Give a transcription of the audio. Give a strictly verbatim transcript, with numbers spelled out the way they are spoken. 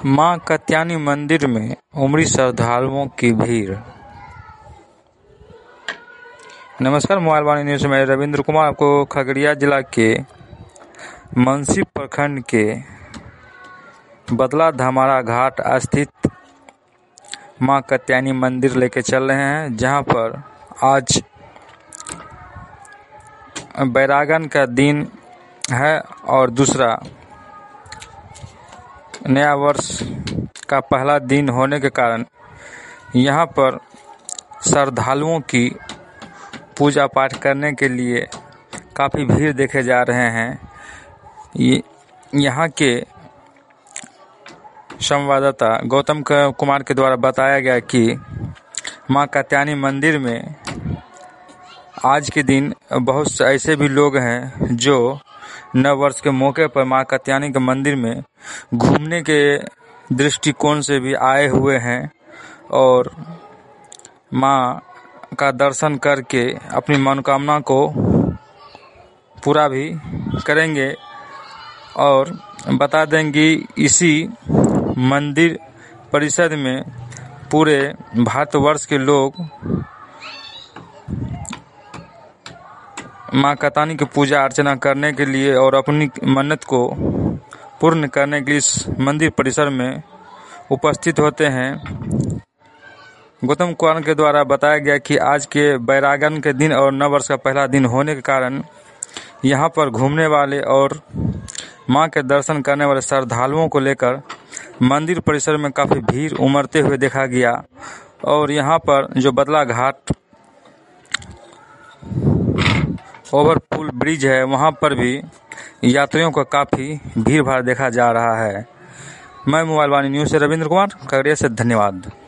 मां कात्यायनी मंदिर में उमड़ी श्रद्धालुओं की भीड़। नमस्कार, मोबाइल वाणी न्यूज में रविंद्र कुमार आपको खगड़िया जिला के मुंशी प्रखंड के बदला धमारा घाट स्थित मां कात्यायनी मंदिर लेके चल रहे हैं, जहां पर आज बैरागन का दिन है और दूसरा नया वर्ष का पहला दिन होने के कारण यहाँ पर श्रद्धालुओं की पूजा पाठ करने के लिए काफ़ी भीड़ देखे जा रहे हैं। ये यहाँ के संवाददाता गौतम कुमार के द्वारा बताया गया कि मां कात्यायनी मंदिर में आज के दिन बहुत से ऐसे भी लोग हैं जो नव वर्ष के मौके पर मां कात्यायनी के मंदिर में घूमने के दृष्टिकोण से भी आए हुए हैं और मां का दर्शन करके अपनी मनोकामना को पूरा भी करेंगे। और बता देंगे इसी मंदिर परिसर में पूरे भारतवर्ष के लोग मां कात्यायनी की पूजा अर्चना करने के लिए और अपनी मन्नत को पूर्ण करने के लिए इस मंदिर परिसर में उपस्थित होते हैं। गौतम कुमार के द्वारा बताया गया कि आज के बैरागन के दिन और नव वर्ष का पहला दिन होने के कारण यहाँ पर घूमने वाले और मां के दर्शन करने वाले श्रद्धालुओं को लेकर मंदिर परिसर में काफ़ी भीड़ उमड़ते हुए देखा गया। और यहाँ पर जो बदला घाट ओवर पुल ब्रिज है, वहाँ पर भी यात्रियों का काफ़ी भीड़ भाड़ देखा जा रहा है। मैं मोबाइल वाणी न्यूज़ से रविंद्र कुमार खगड़िया से, धन्यवाद।